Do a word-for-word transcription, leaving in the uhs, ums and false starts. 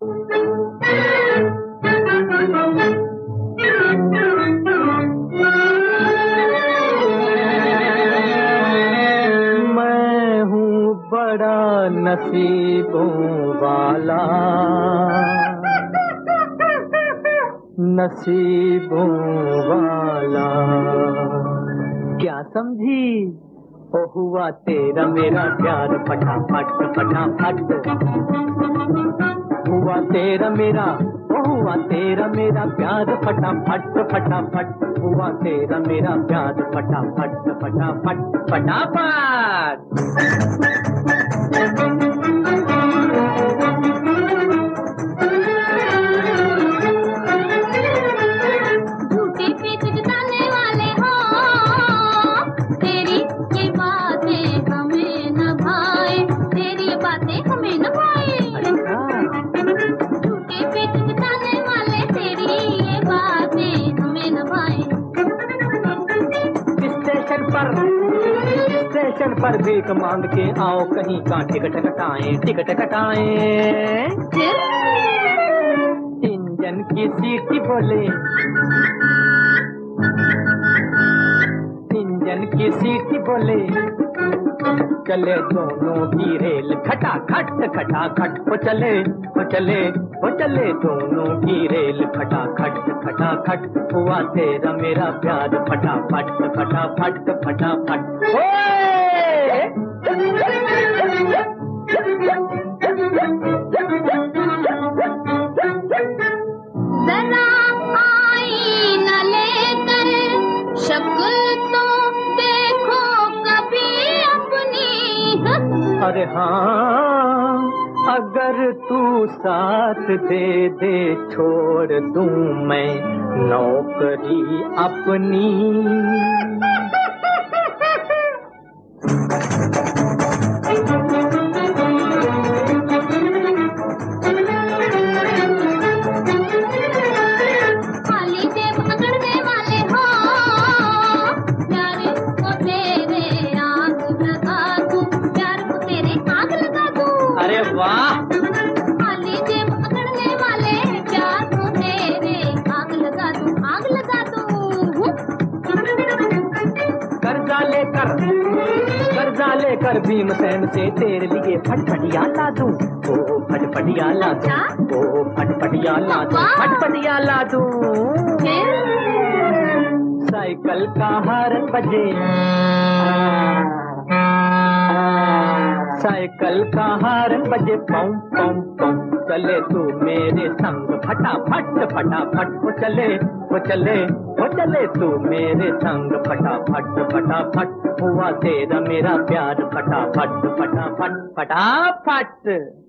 मैं हूँ बड़ा नसीबों वाला, नसीबों वाला। क्या समझी? ओ हुआ तेरा मेरा प्यार फटाफट फटाफट, हुआ तेरा मेरा, ओ हुआ तेरा मेरा प्यार फटाफट फटाफट, हुआ तेरा मेरा प्यार फटाफट फटाफट फटाफट। स्टेशन पर भीख मांग के आओ, कहीं का टिकट कटाएं, टिकट कटाएं। इंजन की सीटी बोले, इंजन की सीटी बोले, चले दोनों की रेल खटा खट खटा खट, वो चले वो चले वो चले दोनों की रेल खटा खट खटा खट, हुआ तेरा मेरा प्यार फटाफट फटाफट फटाफट। जरा आईना लेकर शक्ल तो देखो कभी अपनी। अरे हाँ, अगर तू साथ दे दे छोड़ दूं मैं नौकरी अपनी। अरे वाह, खाली जेब पकड़ने वाले प्यार को तेरे आग लगा दूं, आग लगा दूं। कर्जा लेकर कर्जा लेकर भीमसेन से तेरे लिए फटफटिया ला दूं, ओ फटफटिया ला दूं, ओ फटफटिया ला दूं, फटफटिया ला दूं। साइकिल का हॉर्न बजे, साइकिल का हॉर्न बजे, पौ पौ पौ, चले तू मेरे संग फटाफट फटाफट, वो चले वो चले वो चले तू मेरे संग फटाफट फटाफट, हुआ तेरा मेरा प्यार फटाफट फटाफट फटाफट।